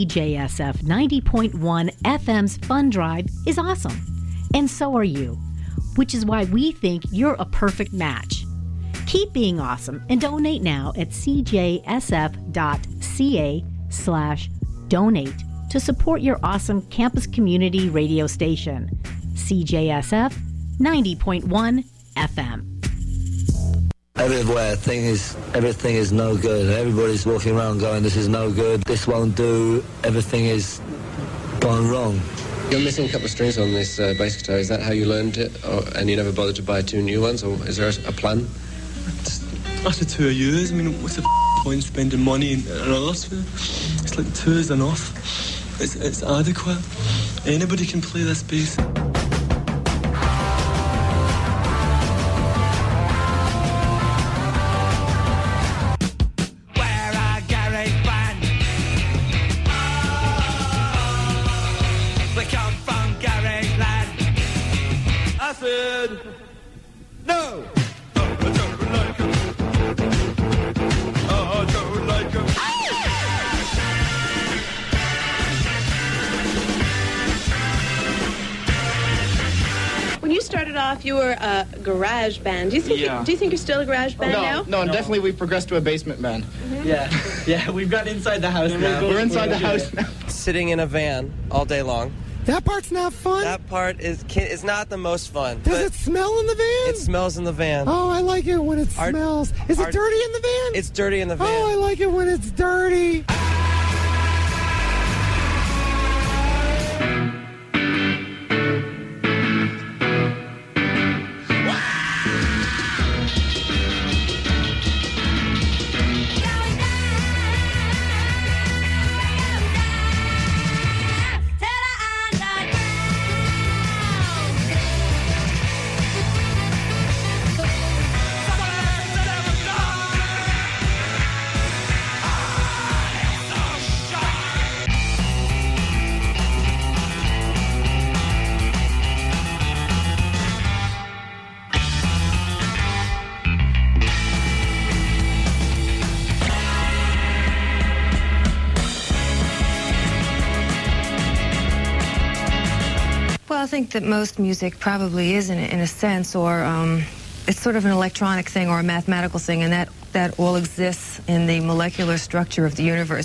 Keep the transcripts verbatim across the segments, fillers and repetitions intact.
J S F ninety point one F M's Fund Drive is awesome. And so are you, which is why we think you're a perfect match. Keep being awesome and donate now at cjsf.ca slash donate to support your awesome campus community radio station, C J S F ninety point one F M. Everywhere, thing is, everything is no good. Everybody's walking around going, this is no good, this won't do, everything is gone wrong. You're missing a couple of strings on this uh, bass guitar. Is that how you learned it? Or, and you never bothered to buy two new ones? Or is there a, a plan? After two years, I mean, what's the point spending money and others for? It's like two is enough. It's, it's adequate. Anybody can play this bass. No! When you started off, you were a garage band. Do you think? Yeah. You, do you think you're still a garage band no, now? No, no, definitely we've progressed to a basement band. Mm-hmm. Yeah, yeah, we've got inside the house now. We're inside the house now. Sitting in a van all day long. That part's not fun. That part is is not the most fun. Does it smell in the van? It smells in the van. Oh, I like it when it Our, smells. Is our, it dirty in the van? It's dirty in the van. Oh, I like it when it's dirty. Well, I think that most music probably is in, in a sense, or um, it's sort of an electronic thing or a mathematical thing, and that, that all exists in the molecular structure of the universe.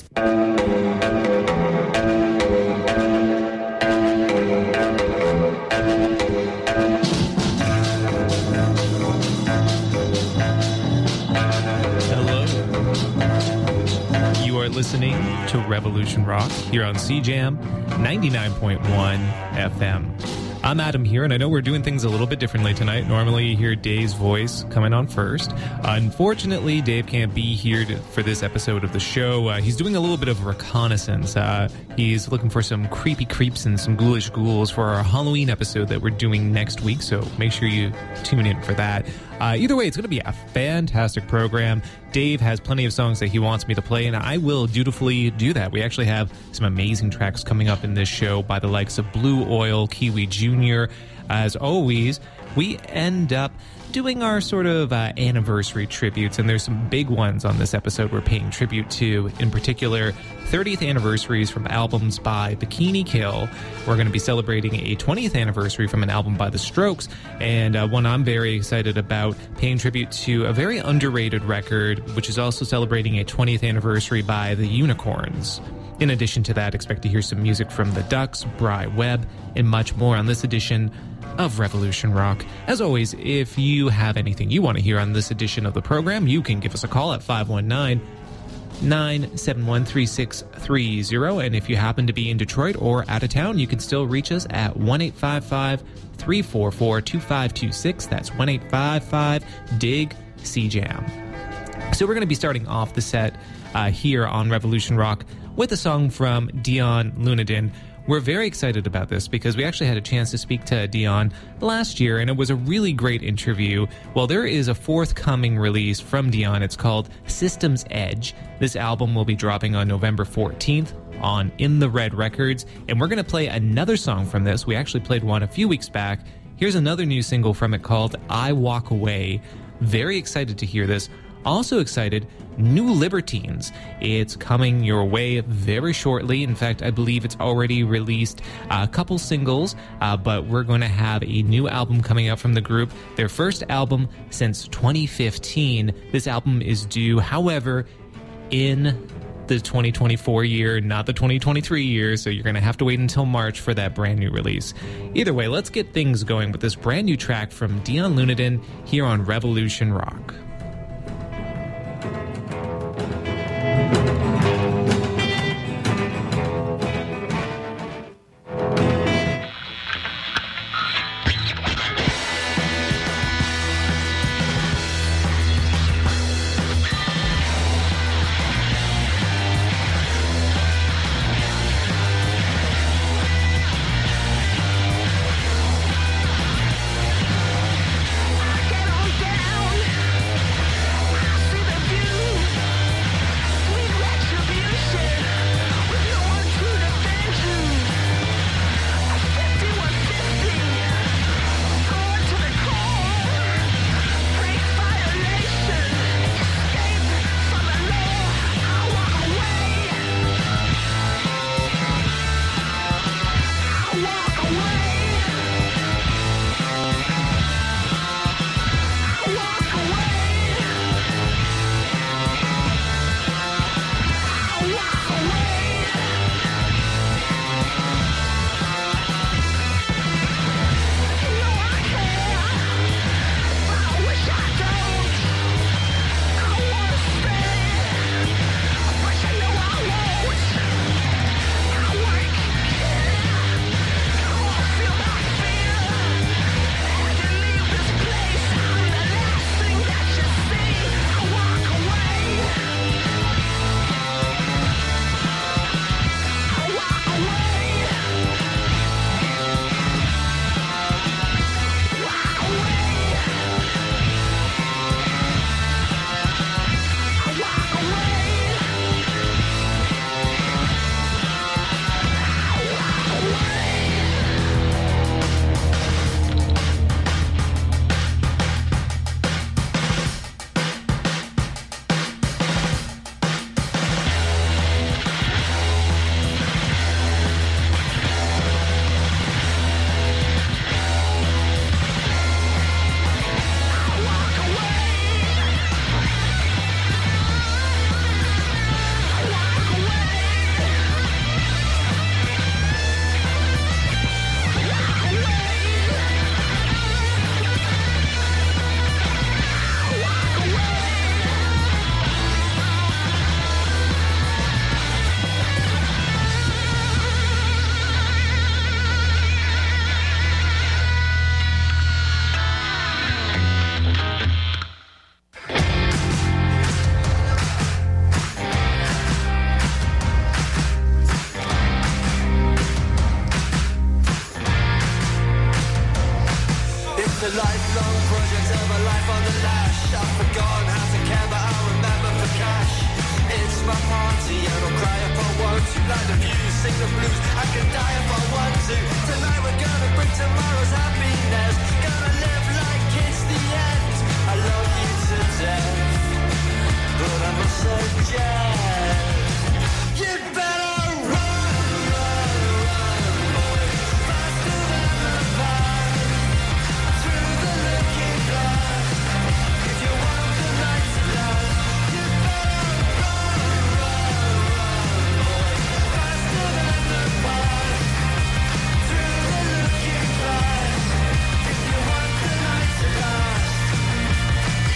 Listening to Revolution Rock here on C Jam ninety-nine point one F M. I'm Adam here, and I know we're doing things a little bit differently tonight. Normally you hear Dave's voice coming on first. Unfortunately, Dave can't be here to, for this episode of the show. Uh, he's doing a little bit of reconnaissance. Uh, he's looking for some creepy creeps and some ghoulish ghouls for our Halloween episode that we're doing next week, so make sure you tune in for that. Uh, either way, it's going to be a fantastic program. Dave has plenty of songs that he wants me to play, and I will dutifully do that. We actually have some amazing tracks coming up in this show by the likes of Blue Oil, Kiwi Junior As always, we end up doing our sort of uh, anniversary tributes, and there's some big ones on this episode we're paying tribute to. In particular, thirtieth anniversaries from albums by Bikini Kill. We're going to be celebrating a twentieth anniversary from an album by The Strokes, and uh, one I'm very excited about, paying tribute to a very underrated record, which is also celebrating a twentieth anniversary by The Unicorns. In addition to that, expect to hear some music from The Ducks, Bry Webb, and much more on this edition of Revolution Rock. As always, if you have anything you want to hear on this edition of the program, you can give us a call at five one nine, nine seven one, three six three zero, and if you happen to be in Detroit or out of town, you can still reach us at one eight five five, three four four, two five two six. That's one eight five five, D I G, C Jam. So we're going to be starting off the set uh, here on Revolution Rock with a song from Dion Lunadin. We're very excited about this because we actually had a chance to speak to Dion last year, and it was a really great interview. Well, there is a forthcoming release from Dion. It's called Systems Edge. This album will be dropping on November fourteenth on In the Red Records, and we're going to play another song from this. We actually played one a few weeks back. Here's another new single from it called I Walk Away. Very excited to hear this. Also excited, New Libertines. It's coming your way very shortly. In fact, I believe it's already released a couple singles, uh, but we're going to have a new album coming out from the group. Their first album since twenty fifteen. This album is due, however, in the twenty twenty-four year, not the twenty twenty-three year, so you're going to have to wait until March for that brand new release. Either way, let's get things going with this brand new track from Dion Lunadin here on Revolution Rock.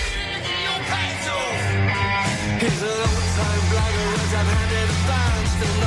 He's an old-time blagger, words I've handed a band, still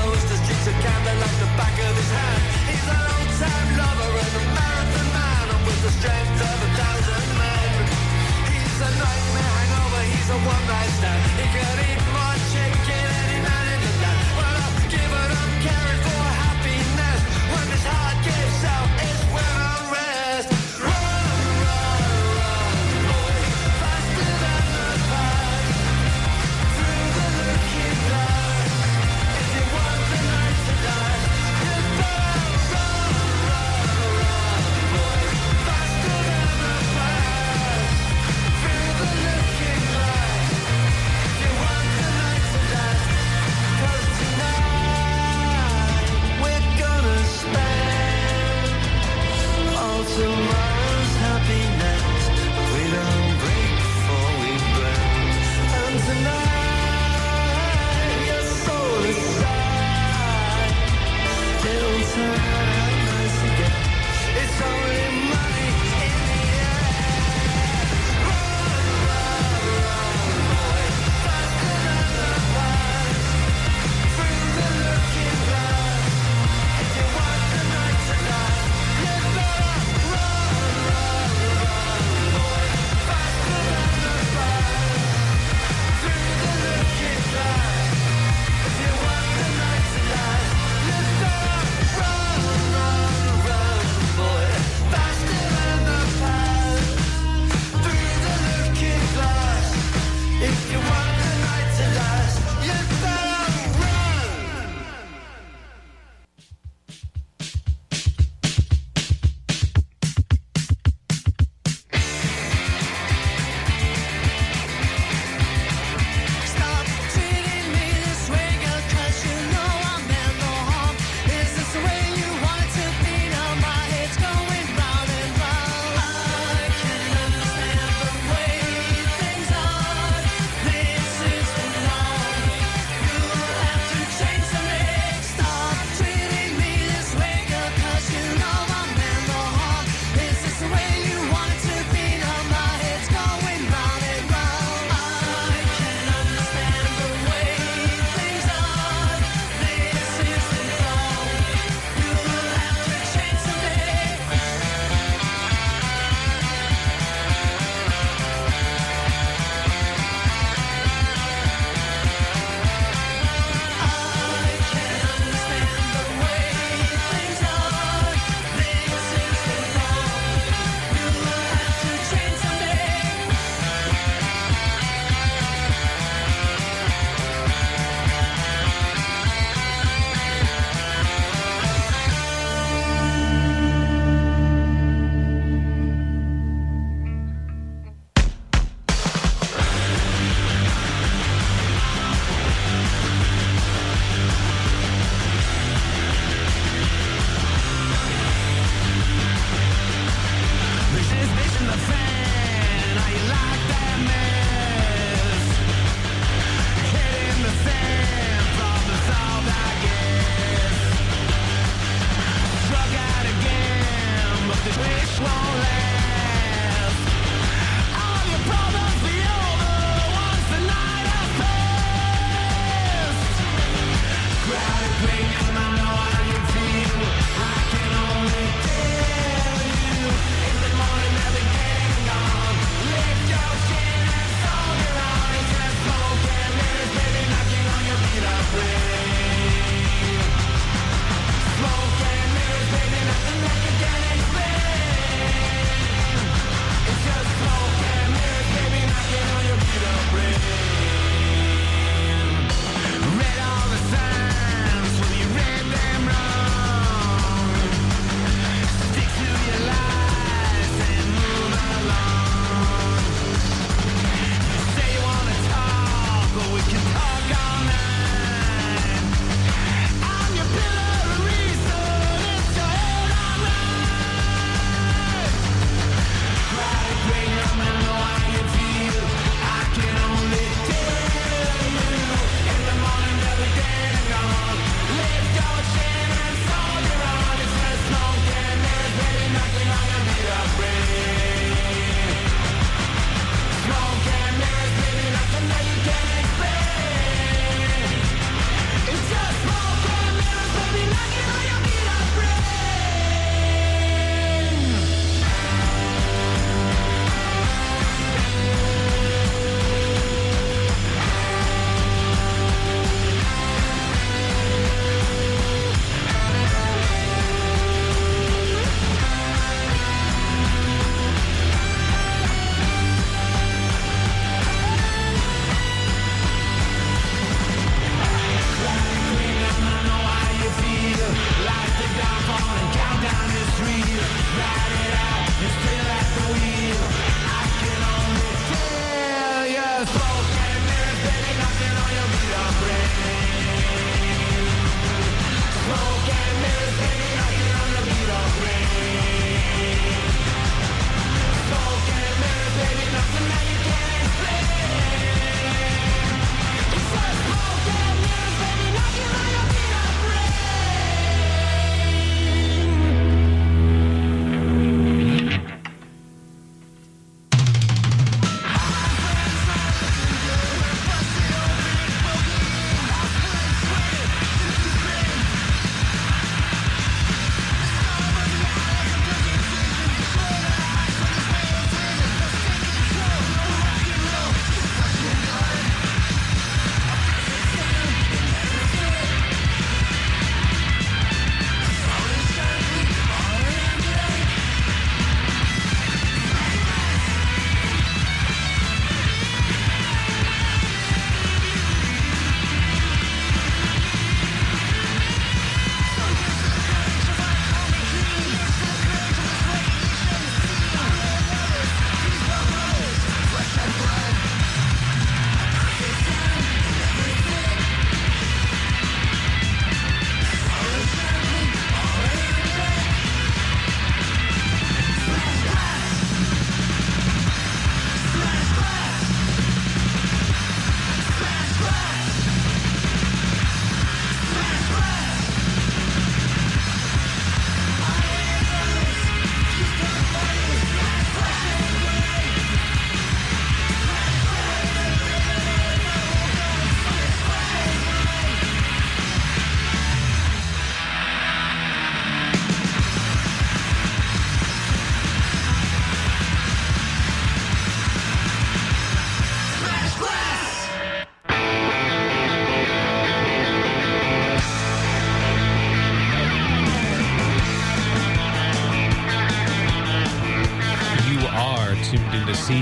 C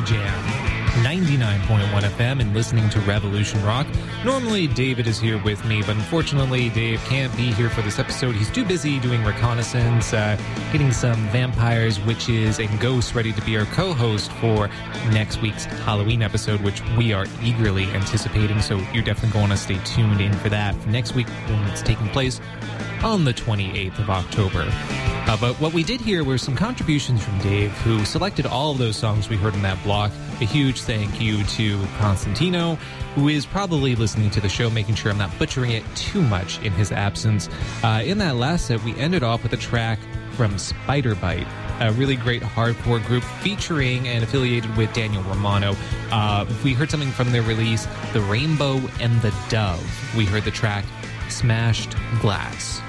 Jam ninety-nine point one F M and listening to Revolution Rock. Normally David is here with me, but unfortunately Dave can't be here for this episode. He's too busy doing reconnaissance, uh, getting some vampires, witches, and ghosts ready to be our co-host for next week's Halloween episode, which we are eagerly anticipating, so you're definitely going to stay tuned in for that for next week when it's taking place on the twenty-eighth of October. Uh, but what we did here were some contributions from Dave, who selected all of those songs we heard in that block. A huge thank you to Constantino, who is probably listening to the show, making sure I'm not butchering it too much in his absence. Uh, in that last set, we ended off with a track from Spider Bite, a really great hardcore group featuring and affiliated with Daniel Romano. Uh, we heard something from their release, The Rainbow and the Dove. We heard the track Smashed Glass.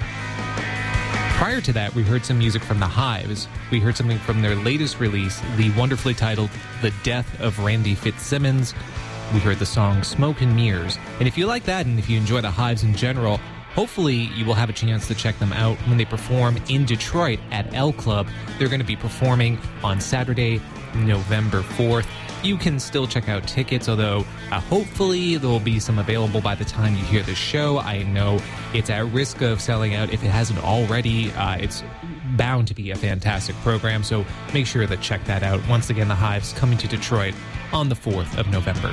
Prior to that, we heard some music from The Hives. We heard something from their latest release, the wonderfully titled The Death of Randy Fitzsimmons. We heard the song Smoke and Mirrors. And if you like that, and if you enjoy The Hives in general, hopefully you will have a chance to check them out when they perform in Detroit at L Club. They're going to be performing on Saturday, November fourth. You can still check out tickets, although uh, hopefully there will be some available by the time you hear the show. I know it's at risk of selling out if it hasn't already. Uh, it's bound to be a fantastic program, so make sure to check that out. Once again, The Hives coming to Detroit on the fourth of November.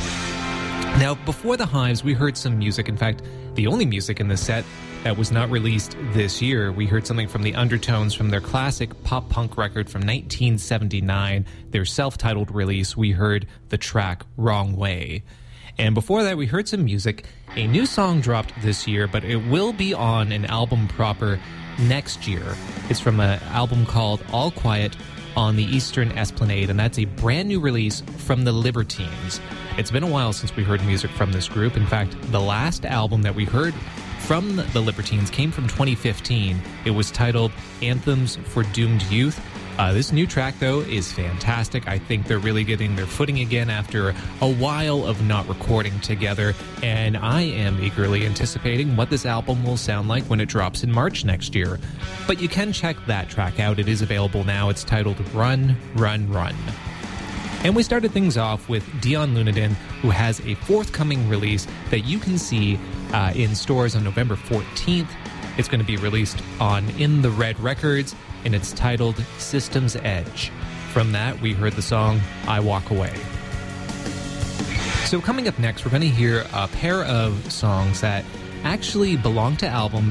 Now, before The Hives, we heard some music. In fact, the only music in the set that was not released this year. We heard something from the Undertones from their classic pop-punk record from nineteen seventy-nine, their self-titled release. We heard the track Wrong Way. And before that, we heard some music. A new song dropped this year, but it will be on an album proper next year. It's from an album called All Quiet on the Eastern Esplanade, and that's a brand new release from the Libertines. It's been a while since we heard music from this group. In fact, the last album that we heard from the Libertines came from twenty fifteen. It was titled Anthems for Doomed Youth. Uh, this new track, though, is fantastic. I think they're really getting their footing again after a while of not recording together, and I am eagerly anticipating what this album will sound like when it drops in March next year. But you can check that track out. It is available now. It's titled Run, Run, Run. And we started things off with Dion Lunadin, who has a forthcoming release that you can see uh, in stores on November fourteenth. It's going to be released on In the Red Records, and it's titled Systems Edge. From that, we heard the song I Walk Away. So coming up next, we're going to hear a pair of songs that actually belong to albums,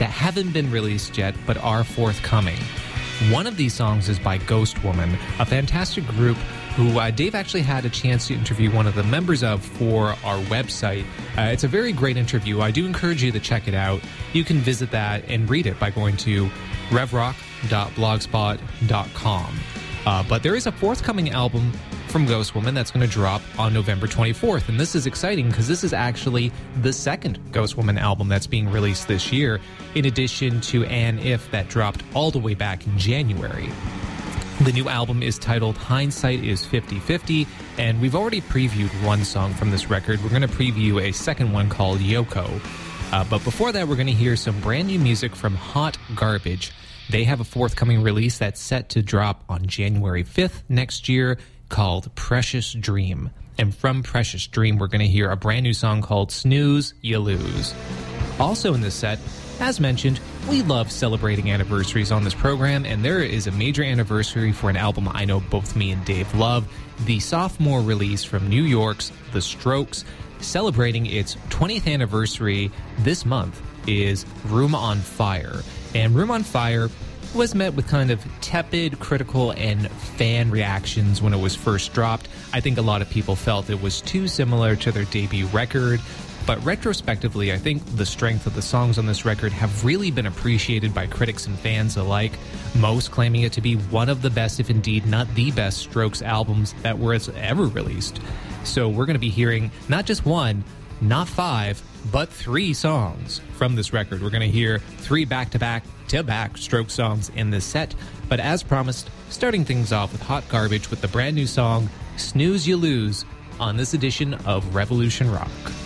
that haven't been released yet but are forthcoming. One of these songs is by Ghost Woman, a fantastic group who uh, Dave actually had a chance to interview one of the members of for our website. Uh, it's a very great interview. I do encourage you to check it out. You can visit that and read it by going to rev rock dot blogspot dot com. Uh, but there is a forthcoming album from Ghost Woman that's going to drop on November twenty-fourth, and this is exciting because this is actually the second Ghost Woman album that's being released this year, in addition to An If that dropped all the way back in January. The new album is titled Hindsight is fifty fifty, and we've already previewed one song from this record. We're going to preview a second one called Yoko. Uh, but before that, we're going to hear some brand new music from Hot Garbage. They have a forthcoming release that's set to drop on January fifth next year called Precious Dream. And from Precious Dream, we're going to hear a brand new song called Snooze, You Lose. Also in this set, as mentioned, we love celebrating anniversaries on this program, and there is a major anniversary for an album I know both me and Dave love, the sophomore release from New York's The Strokes. Celebrating its twentieth anniversary this month is Room on Fire. And Room on Fire was met with kind of tepid, critical, and fan reactions when it was first dropped. I think a lot of people felt it was too similar to their debut record. But retrospectively, I think the strength of the songs on this record have really been appreciated by critics and fans alike, most claiming it to be one of the best, if indeed not the best, Strokes albums that were ever released. So we're going to be hearing not just one, not five, but three songs from this record. We're going to hear three back-to-back, to-back Strokes songs in this set. But as promised, starting things off with Hot Garbage with the brand new song, Snooze You Lose, on this edition of Revolution Rock.